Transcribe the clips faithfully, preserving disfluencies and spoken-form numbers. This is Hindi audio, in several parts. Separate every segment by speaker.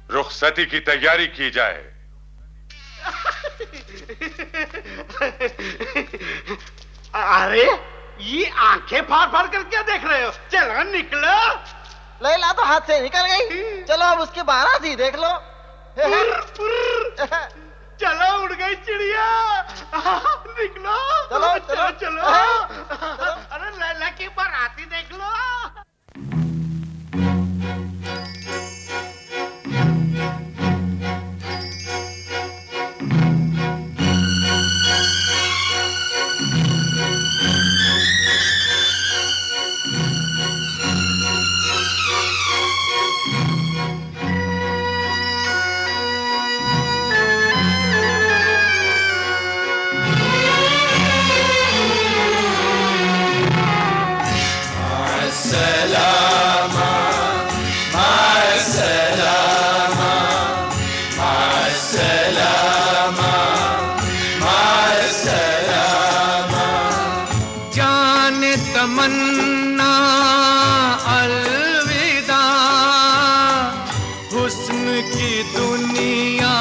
Speaker 1: रुखसती की तैयारी की जाए।
Speaker 2: अरे ये आंखें फाड़ फाड़ कर क्या देख रहे हो? चलो निकलो।
Speaker 3: लैला तो हाथ से निकल गई, चलो अब उसकी बारात ही देख लो।
Speaker 2: पुर, पुर। चलो उड़ गई चिड़िया। निकलो।
Speaker 3: चलो
Speaker 2: चलो
Speaker 3: चलो,
Speaker 2: चलो,
Speaker 3: चलो।
Speaker 2: अरे लैला की बारात ही देख लो।
Speaker 4: तमन्ना अलविदा, हुस्न की दुनिया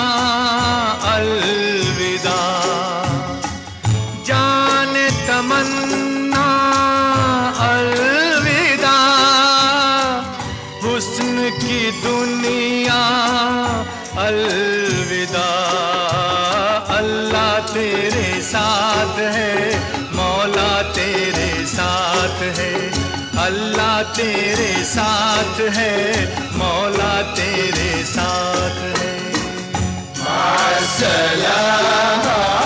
Speaker 4: अलविदा। जाने तमन्ना अलविदा, हुस्न की दुनिया अलविदा। अल्लाह तेरे साथ है, मौला तेरे साथ है। अल्लाह तेरे साथ है, मौला तेरे साथ है। मासलाम।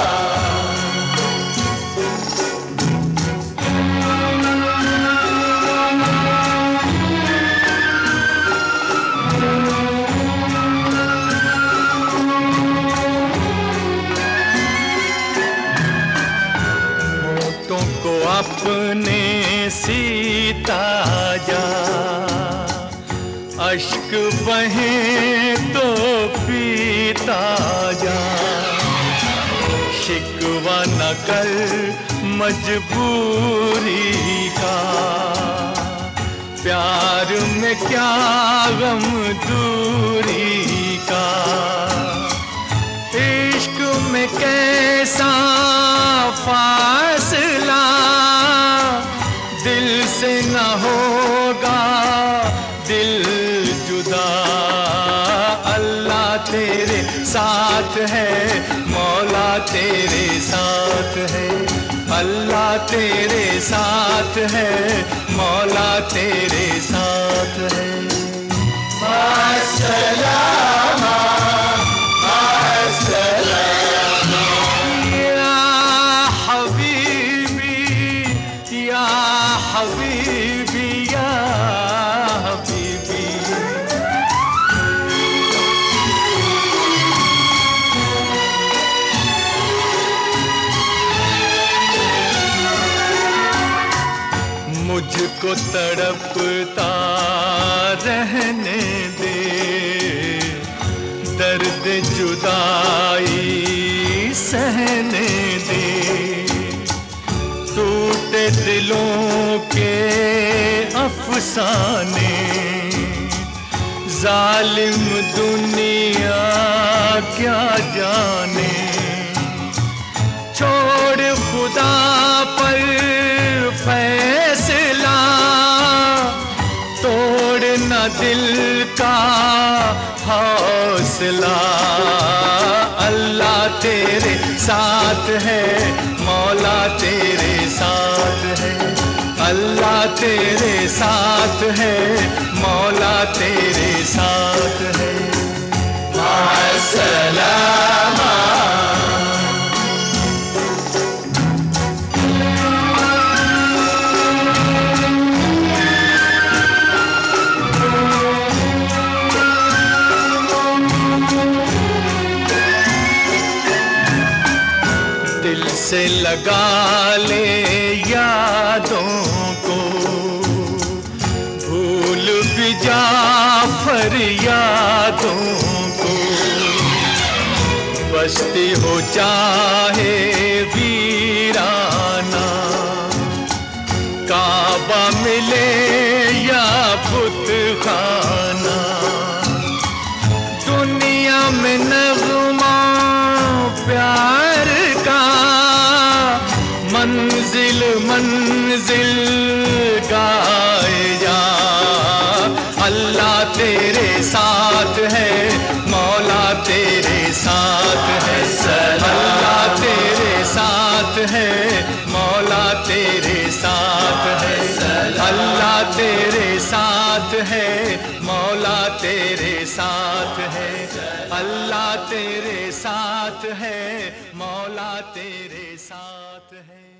Speaker 4: अपने सीता जा, अश्क बहे तो पीता जा। शिकवा न कर मजबूरी का, प्यार में क्या गम दूरी का। इश्क में कैसा फासला, दिल से न होगा दिल जुदा। अल्लाह तेरे साथ है, मौला तेरे साथ है। अल्लाह तेरे साथ है, मौला तेरे साथ है। मासलाम मासलाम। हबीबी या हबीबी, मुझको तड़पता रहने दे, दर्द जुदाई सहने दे। टूटे दिलों के अफसाने, जालिम दुनिया क्या जाने। छोड़ खुदा पर फैसला, तोड़ना दिल का हौसला। अल्लाह तेरे साथ है, मौला तेरे साथ है। अल्लाह तेरे साथ है, मौला तेरे साथ है। मासलाम। दिल से लगा ले यादों को, भूल भी जा फरियादों को। बस्ती हो चाहे वीराना, काबा मिले या बुत खाना। मंजिल गाए जा। अल्लाह तेरे साथ है, मौला तेरे साथ है, अल्लाह तेरे साथ है, मौला तेरे साथ है, अल्लाह तेरे साथ है, मौला तेरे साथ है, अल्लाह तेरे साथ है, मौला तेरे साथ है।